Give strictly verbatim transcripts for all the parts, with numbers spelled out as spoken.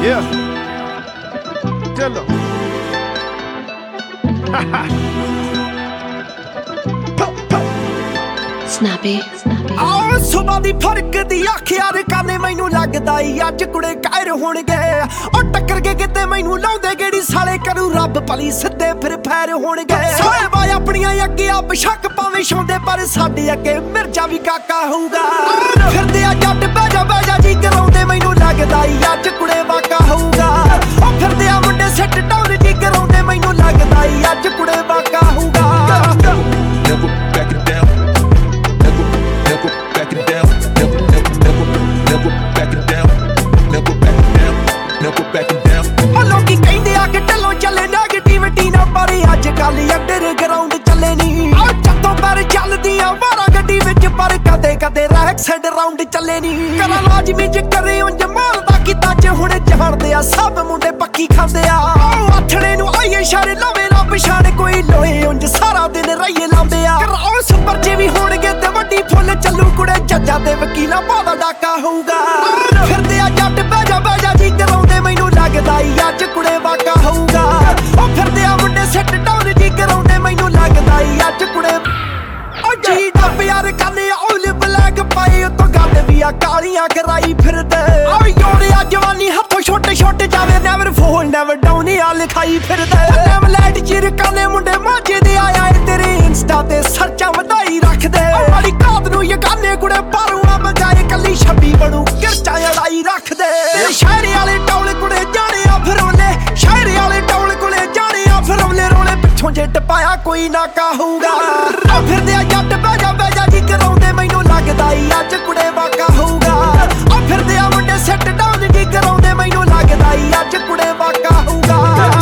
Yeah. Tell them. Snappy, snappy. ਆਹ ਸੁਬਾਹ ਦੀ ਫਰਕ ਦੀ ਆਖਿਆ ਰਕਾਨੇ ਮੈਨੂੰ ਲੱਗਦਾ ਈ ਅੱਜ ਕੁੜੇ ਕਾਇਰ ਹੋਣਗੇ। ਉਹ ਟੱਕਰ ਕੇ ਕਿਤੇ ਮੈਨੂੰ ਲਾਉਂਦੇ ਗੇੜੀ ਸਾਲੇ ਕਰੂ ਰੱਬ ਭਲੀ ਸਿੱਧੇ ਫਿਰ ਫੈਰ ਹੋਣਗੇ। ਸਾਰੇ ਬਾਈ ਆਪਣੀਆਂ ਅੱਗੇ ਆ ਬਸ਼ੱਕ ਪਾਵੇਂ ਛਾਉਂਦੇ ਪਰ ਸਾਡੇ ਅੱਗੇ ਮਿਰਜ਼ਾ ਵੀ ਕਾਕਾ ਹੋਊਗਾ। ਫਿਰਦੇ ਆ ਜੱਟ ਬਹਿ ਜਾ ਬਹਿ ਜਾ ਜੀ ਕਰਾਉਂਦੇ ਮੈਨੂੰ ਲੱਗਦਾ ਈ ਅੱਜ ਕੁੜੇ ਵਾਕਾ ਹੋਊਗਾ। ਉਹ ਫਿਰਦੇ ਆ ਮੁੰਡੇ ਸਿੱਟ ਡਾਊਨ ਜੀ ਕਰਾਉਂਦੇ ਮੈਨੂੰ ਲੱਗਦਾ ਈ ਅੱਜ ਕੁੜੇ ਵਾਕਾ ਹੋਊਗਾ। Never backing down. Never, never backing down. Never, never, never, never backing down. Never backing down. Never backing down. ਉਹ ਲੋਕੀ ਕਹਿੰਦੇ ਆ ਕਿ ਢੱਲੋਂ ਚੱਲੇ ਨੈਗੇਟਿਵਿਟੀ ਨਾ ਪਰ ਅੱਜ ਕੱਲ ਅੰਡਰਗਰਾਉਂਡ ਚੱਲੇ ਨੀ। ਆ ਜਦੋਂ ਪਰ ਚੱਲਦੀਆਂ ਵਾਰਾਂ ਗੱਡੀ ਵਿੱਚ ਪਰ ਕਦੇ ਕਦੇ ਰੈਕ ਸਾਈਡ ਰਾਉਂਡ ਚੱਲੇ ਨੀ। ਕਰਾਂ ਲਾਜ਼ਮੀ ਜੇ ਕਰੇ ਉਂਝ ਮਾਰਦਾ ਕਿਤਾ ਚ ਹੁਣ ਜਾਣਦੇ ਆ ਸਭ ਮੁੰਡੇ ਪੱਕੀ ਖਾਂਦੇ ਆ। ਆਥਣੇ ਨੂੰ ਆਈਏ ਇਸ਼ਾਰੇ ਲਾਵੇ ਨਾ ਪਛਾਣ ਕੋਈ ਲੋਏ ਉਂਝ ਸਾਰਾ ਦਿਨ ਰਹੀਏ ਲਾਉਂਦੇ ਆ। ਕਰਾਉ ਸੁਪਰ ਜੇ ਵੀ ਹੋਣਗੇ ਤੇ ਵੱਡੀ ਫੁੱਲ ਚੱਲੂ ਕੁੜੇ ਜੱਜਾਂ ਤੇ ਵਕੀਲਾਂ ਬਾਦਾ ਡਾਕਾ ਹੋਊਗਾ। ਫਿਰਦੇ ਆ ਜੱਟ ਬਹਿ ਜਾ ਬਹਿ ਜਾ ਜੀ ਕਰਾਉਂਦੇ ਮੈਨੂੰ ਲੱਗਦਾ ਈ ਅੱਜ ਕੁੜੇ ਵਾਕਾ ਹੋਊਗਾ। ਉਹ ਫਿਰਦੇ ਆ ਮੁੰਡੇ ਸਿੱਟ ਡਾਊਨ ਜੀ ਕਰਾਉਂਦੇ ਮੈਨੂੰ ਲੱਗਦਾ ਈ ਅੱਜ ਕੁੜੇ ਉਹ ਜੀ ਡੱਬ ਯਾਰ ਕਾਨੇ ਔਲ ਬਲੈਕ ਪਾਈ ਉਤੋਂ ਗੱਲ ਵੀ ਆ ਕਾਲੀਆਂ ਕਰਾਈ ਫਿਰਦੇ। ਆ ਯੋੜਿਆ ਜਵਾਨੀ ਹੱਥੋਂ ਛੋਟੇ ਛੋਟੇ ਜਾਵੇ ਨੈਵਰ ਫੋਲ ਨੈਵਰ ਡਾਊਨ ਆ ਲਿਖਾਈ ਫਿਰਦੇ। ਨੈਵਰ ਲੈਟ ਚਿਰ ਕਾਨੇ ਮੁੰਡੇ ਮਾਝੇ ਦੇ ਆਇਆ ਤੇਰੇ ਇੰਸਟਾ ਤੇ ਸਰਚਾਂ ਵਧਾਈ ਰੱਖਦੇ। ਮਾੜੀ ਕਾਤ ਨੂੰ ਯਗਾਨੇ ਕੁੜੇ ਪਾਰੂਆਂ ਬਜਾਏ ਕੱਲੀ ਛੱਬੀ ਬਣੂ ਕਿਰਚਾਂ ਲੜਾਈ ਰੱਖਦੇ। ਤੇਰੇ ਸ਼ਾਇਰੀ ਵਾਲੇ ਟੌਲ ਕੁੜੇ ਜਾਣੇ ਆ ਫਿਰੋਲੇ ਸ਼ਾਇਰੀ ਵਾਲੇ ਟੌਲ ਕੁੜੇ ਜਾਣੇ ਆ ਫਿਰੋਲੇ ਰੋਲੇ ਪਿੱਛੋਂ ਜੇ ਟਪਾਇਆ ਕੋਈ ਨਾ ਕਾਹੂਗਾ। ਆ ਫਿਰਦੇ ਆ ਜੱਟ ਬਹਿ ਜਾ ਬਹਿ ਜਾ ਜੀ ਕਰਾਉਂਦੇ ਮੈਨੂੰ ਲੱਗਦਾ ਈ ਅੱਜ ਕੁੜੇ ਵਾਕਾ ਹੋਊਗਾ। ਆ ਫਿਰਦੇ ਆ ਮੁੰਡੇ ਸਿੱਟ ਡਾਊਨ ਜੀ ਕਰਾਉਂਦੇ ਮੈਨੂੰ ਲੱਗਦਾ ਈ ਅੱਜ ਕੁੜੇ ਵਾਕਾ ਹੋਊਗਾ।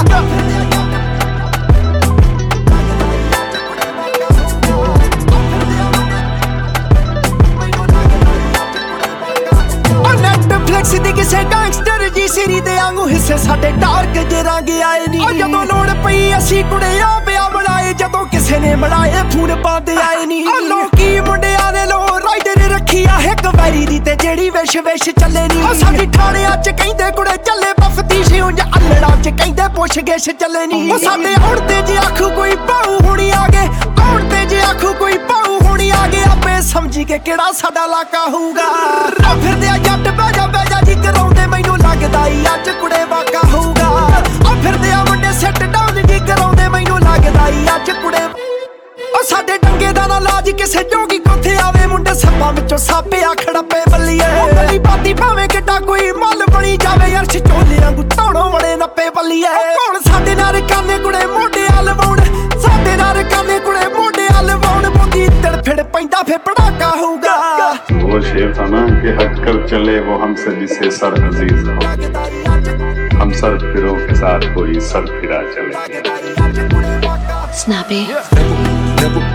ਨੈਟਫਲਿਕਸ ਦੀ ਕਿਸੇ ਗੈਂਗਸਟਰ ਜੀ ਸੀਰੀ ਦੇ ਵਾਂਗੂ ਹਿੱਸੇ ਸਾਡੇ ਡਾਰਕ ਜੇ ਰੰਗ ਆਏ ਨੀ। ਜਦੋਂ ਲੋੜ ਪਈ ਅਸੀਂ ਕੁੜੇ ਆ ਪਿਆ ਬਣਾਏ ਜਦੋਂ ਕਿਸੇ ਨੇ ਬਣਾਏ ਫੋਨ ਬੰਦ ਆਏ ਨੀ। ਲੋਕੀ ਮੁੰਡਿਆਂ ਦੇ ਲੋ ਰਾਈਡਰ ਰੱਖੀ ਆ ਇੱਕ ਵੈਰੀ ਦੀ ਤੇ ਜਿਹੜੀ ਵਿਸ਼ ਵਿਸ਼ ਚੱਲੇ ਨੀ। ਸਾਡੀ ਥਾਣਿਆਂ ਚ ਕਹਿੰਦੇ ਕੁੜੇ ਚੱਲੇ ਬਫਤੀਸ਼ ਉਂਝ ਅੱਲੜਾਂ ਚ ਕਹਿੰਦੇ ਪੁੱਛ ਗਿੱਛ ਚੱਲੇ ਨੀ। ਉਹ ਸਾਡੇ ਆਉਣ ਤੇ ਜੇ ਆਖੂ ਕੋਈ ਪਾਉ ਹੁਣੀ ਆ ਗਏ ਆਉਣ ਤੇ ਜੇ ਆਖੂ ਕੋਈ ਪਾਉ ਹੁਣੀ ਆ ਗਏ ਆਪੇ ਸਮਝੀ ਕੇ ਕਿਹੜਾ ਸਾਡਾ ਇਲਾਕਾ ਹੋਊਗਾ। ਆ ਫਿਰਦੇ ਆ ਜੱਟ ਬਹਿ ਜਾ ਬਹਿ ਜਾ ਜੀ ਕਰਾਉਂਦੇ ਮੈਨੂੰ ਲੱਗਦਾ ਈ ਅੱਜ ਕੁੜੇ ਵਾਕਾ ਹੋਊਗਾ। ਆ ਫਿਰਦੇ ਆ ਮੁੰਡੇ ਸਿੱਟ ਡਾਊਨ ਜੀ ਕਰਾਉਂਦੇ ਮੈਨੂੰ ਲੱਗਦਾ ਈ ਅੱਜ ਕੁੜੇ ਉਹ ਸਾਡੇ ਡੰਗੇ ਦਾ ਨਾ ਲਾਜ ਕਿਸੇ ਜੋਗੀ ਕੋਥੇ ਆਵੇ ਮੁੰਡੇ ਸੱਪਾਂ ਵਿੱਚੋਂ ਸਾਪੇ ਆ ਖੜੱਪੇ ਬੱਲੀਏ। ਗਲੀ ਬਾਤੀ ਭਾਵੇਂ ਕਿੱਡਾ ਕੋਈ ਮੱਲ ਬਣੀ ਜਾਵੇ ਅਰਸ਼ ਚੋਲਿਆਂ ਗੁੱਤਾਣੋਂ ਵੜੇ ਨੱਪੇ ਬੱਲੀਏ। ਕੌਣ ਸਾਡੇ ਨਾਲ ਕਾਨੇ ਕੁੜੇ ਮੋਢੇ ਆ ਲਵਾਉਣ ਸਾਡੇ ਨਾਲ ਕਾਨੇ ਕੁੜੇ ਮੋਢੇ ਆ ਲਵਾਉਣ ਬੁੱਗੀ ਤੜਫੜ ਪੈਂਦਾ ਫੇ ਪੜਾਕਾ ਹੋਊਗਾ। वो शेर था ना कि हटकर चले वो हमसे जिसे सर अजीज हो हम सर फिरों के साथ कोई सर फिरा चले। Snappy. Never, never